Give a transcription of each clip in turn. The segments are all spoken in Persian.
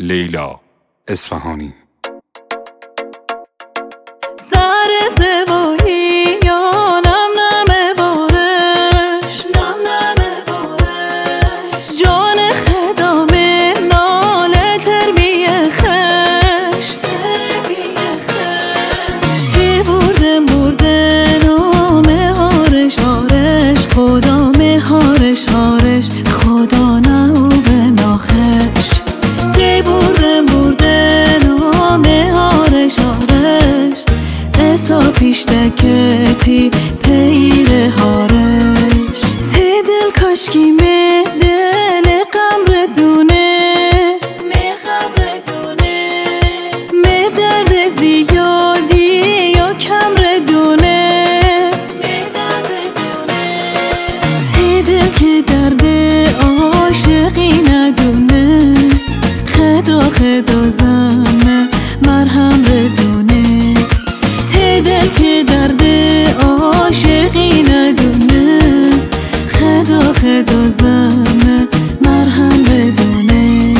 لیلا اصفهانی. سر زیبایی یا نم نم بارش، نم نم بارش، جان خدام ناله تربیه خش، تربیه خش، کی برده نام هارش هارش، خدا مهارش هارش، خدا نو به ناخش، کی برده نام هارش هارش، اسا پیشتکتی پیر هارش، تی دل کاشکی می دل قمر دونه، می قمر دونه، می درد زیادی یا کمر دونه، می درد دونه، تی دل که درد عاشقی ندونه، خدا خدا زمه مرهم بدونه، تی دل که درد عاشقی ندونه، خدا خدا زمه مرهم بدونه.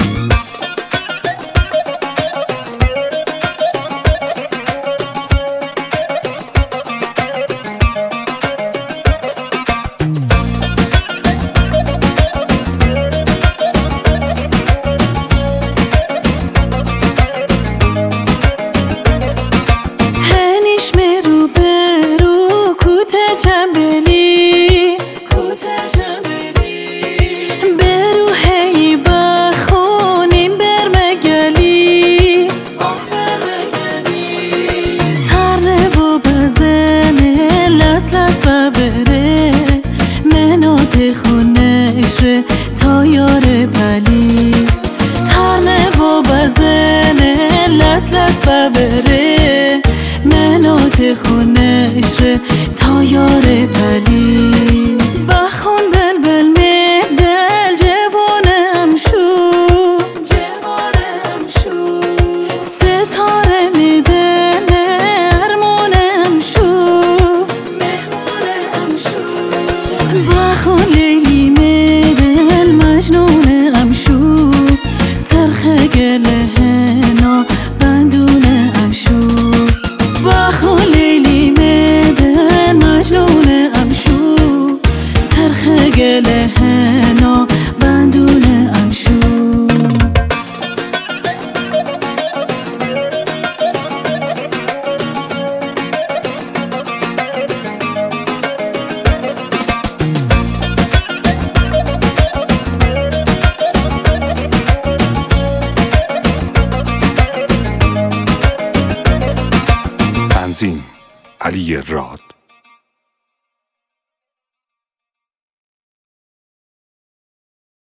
جنبلی کوته جنبلی برو هی بخونیم برمگلی آخ برمگلی ترنه و بزنه لس لس ببره منات خونش ره تا یار بلی ترنه و بزنه لس لس ببره منات خونش ره تا یار بلی بخون بلبل می دل جوانم شو جوانم شو ستاره می دل ارمانم شو مهمانم شو بخون لیلی می دل مجنونم شو سرخ گله نا بندونم شو بخون لیلی می دل مجنونم شو سرخ گله نا بندونم شو. تنظیم علی راد.